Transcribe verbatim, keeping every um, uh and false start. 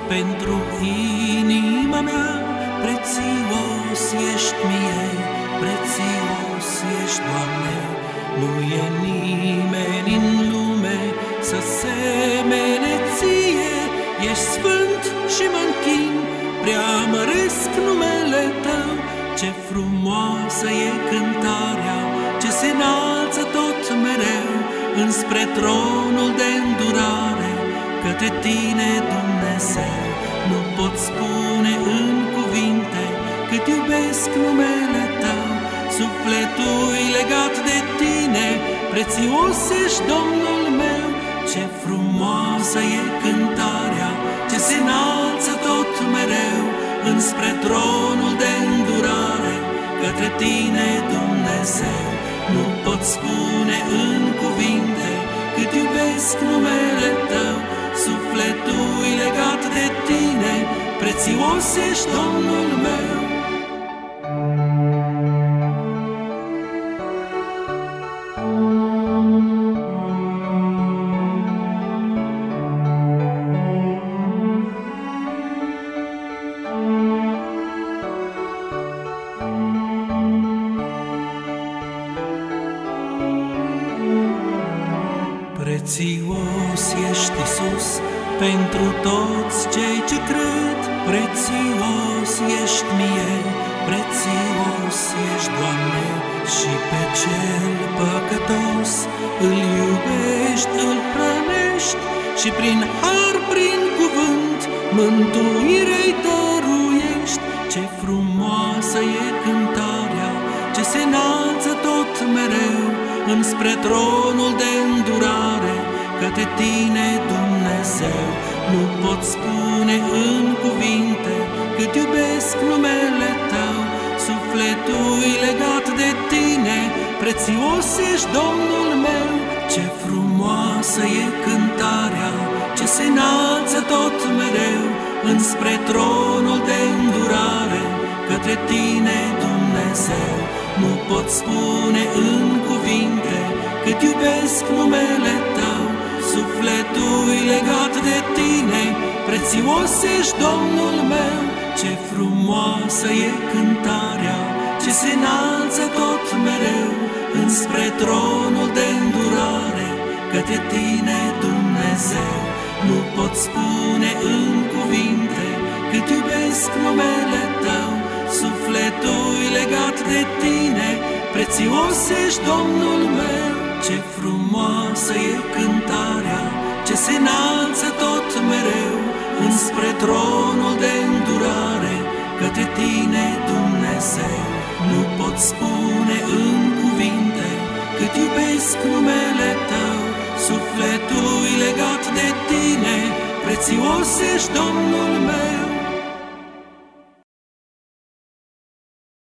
pentru inima mea. Prețios ești mie, prețios ești, Doamne. Nu e nimeni în lume să semene ție. Ești sfânt și mă închin, preamăresc numele Tău. Ce frumoasă e cântarea, ce se înalță tot mereu înspre tronul de îndurare, către Tine, Dumnezeu. Nu pot spune în cuvinte cât iubesc numele Tău. Sufletul legat de Tine, prețios ești, Domnul meu. Ce frumoasă e cântarea, ce se înalță tot mereu înspre tronul de îndurare, către Tine, Dumnezeu. Nu pot spune în cuvinte cât iubesc numele Tău. Sufletul legat de Tine, prețios ești, Domnul meu. Prețios ești, Iisus, pentru toți cei ce cred. Prețios ești mie, prețios ești, Doamne. Și pe cel păcătos îl iubești, îl hrănești și prin har, prin cuvânt, mântuire-i dăruiești. Ce frumoasă e cântarea, ce se înalță tot mereu înspre tronul de îndurare, către Tine, Dumnezeu. Nu pot spune în cuvinte cât iubesc numele Tău. Sufletul legat de Tine, prețios ești, Domnul meu. Ce frumoasă e cântarea, ce se înalță tot mereu înspre tronul de îndurare, către Tine, Dumnezeu. Nu pot spune în cuvinte cât iubesc numele Tău. Sufletul legat de Tine, prețios ești, Domnul meu. Ce frumoasă e cântarea, ce se înalță tot mereu înspre tronul de îndurare, către Tine, Dumnezeu. Nu pot spune în cuvinte cât iubesc numele Tău. Sufletul legat de Tine, prețios ești, Domnul meu. Ce frumoasă e cântarea, ce se înalță tot mereu înspre tronul de îndurare, către Tine, Dumnezeu. Nu pot spune în cuvinte cât iubesc numele Tău. Sufletul legat de Tine, prețios ești, Domnul meu.